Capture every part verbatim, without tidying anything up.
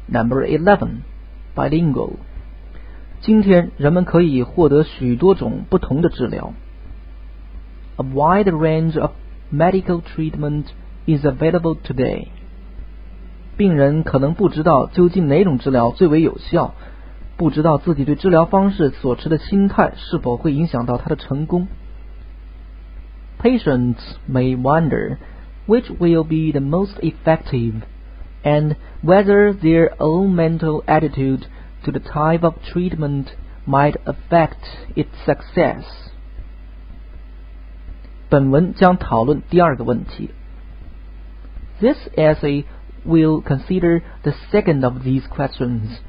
Number eleven, bilingual. 今天人们可以获得许多种不同的治疗。A wide range of medical treatment is available today. 病人可能不知道究竟哪种治疗最为有效，不知道自己对治疗方式所持的心态是否会影响到他的成功。Patients may wonder which will be the most effective and whether their own mental attitude to the type of treatment might affect its success. 本文将讨论第二个问题。This essay will consider the second of these questions.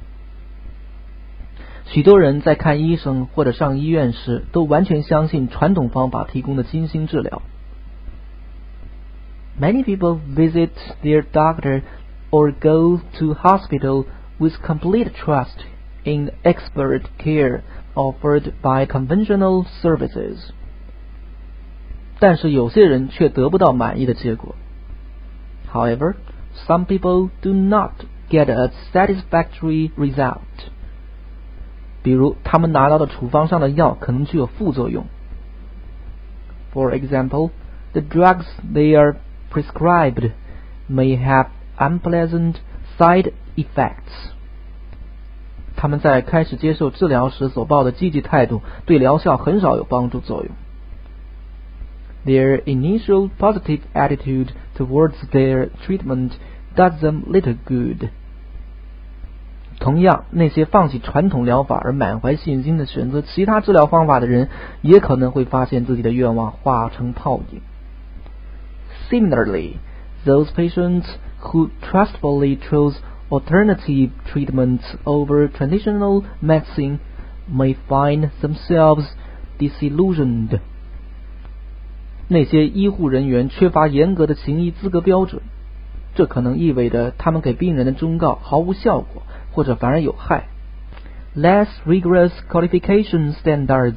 许多人在看医生或者上医院时都完全相信传统方法提供的精心治疗。Many people visit their doctor or go to hospital with complete trust in expert care offered by conventional services. 但是有些人却得不到满意的结果。However, some people do not get a satisfactory result. 比如他们拿到的处方上的药可能具有副作用。For example, the drugs they are prescribed may have unpleasant side effects. 他们在开始接受治疗时所抱的积极态度对疗效很少有帮助作用。Their initial positive attitude towards their treatment does them little good. 同样，那些放弃传统疗法而满怀信心的选择其他治疗方法的人，也可能会发现自己的愿望化成泡影。Similarly, those patients who trustfully chose alternative treatments over traditional medicine may find themselves disillusioned. 那些医护人员缺乏严格的行医资格标准，这可能意味着他们给病人的忠告毫无效果，或者反而有害。Less rigorous qualification standards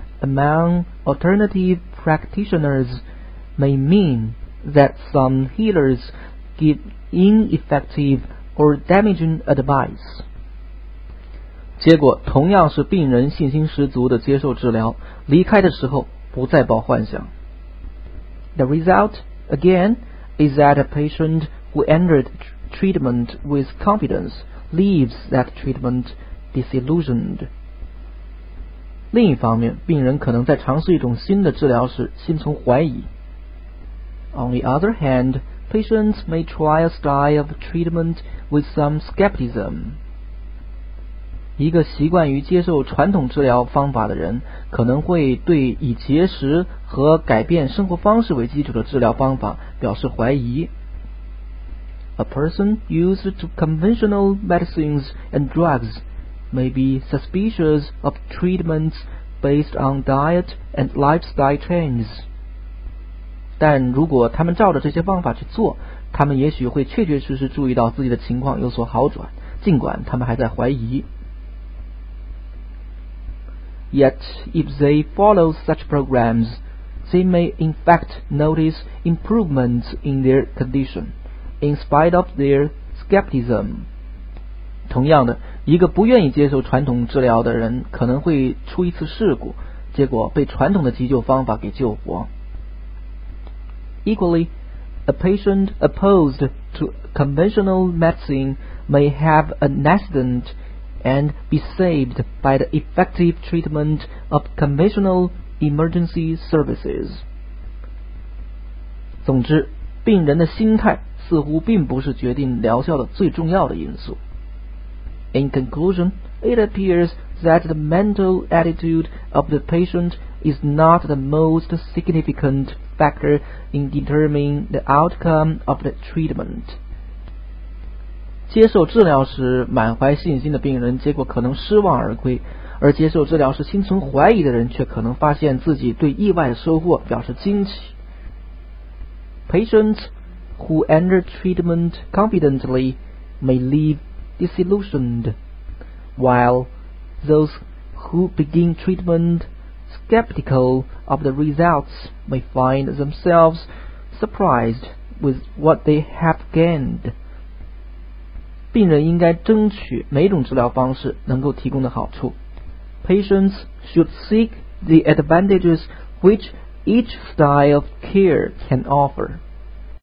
among alternative practitioners may mean that some healers give ineffective or damaging advice. 结果同样是病人信心十足地接受治疗，离开的时候不再抱幻想。The result, again, is that a patient who entered treatment with confidence leaves that treatment disillusioned. 另一方面，病人可能在尝试一种新的治疗时心存怀疑。On the other hand, patients may try a style of treatment with some skepticism. 一个习惯于接受传统治疗方法的人，可能会对以节食和改变生活方式为基础的治疗方法表示怀疑。A person used to conventional medicines and drugs may be suspicious of treatments based on diet and lifestyle changes. 但如果他们照着这些方法去做，他们也许会确确实实注意到自己的情况有所好转，尽管他们还在怀疑。Yet, if they follow such programs, they may in fact notice improvements in their condition, in spite of their skepticism. 同样的，一个不愿意接受传统治疗的人可能会出一次事故，结果被传统的急救方法给救活。Equally, a patient opposed to conventional medicine may have an accident and be saved by the effective treatment of conventional emergency services. 总之，病人的心态似乎并不是决定疗效的最重要的因素。In conclusion, it appears that the mental attitude of the patient is not the most significant factor in determining the outcome of the treatment. 接受治疗时满怀信心的病人，结果可能失望而归；而接受治疗时心存怀疑的人，却可能发现自己对意外的收获表示惊奇。Patients who enter treatment confidently may leave disillusioned, while those who begin treatment skeptical of the results may find themselves surprised with what they have gained. 病人应该争取每种治疗方式能够提供的好处。Patients should seek the advantages which each style of care can offer.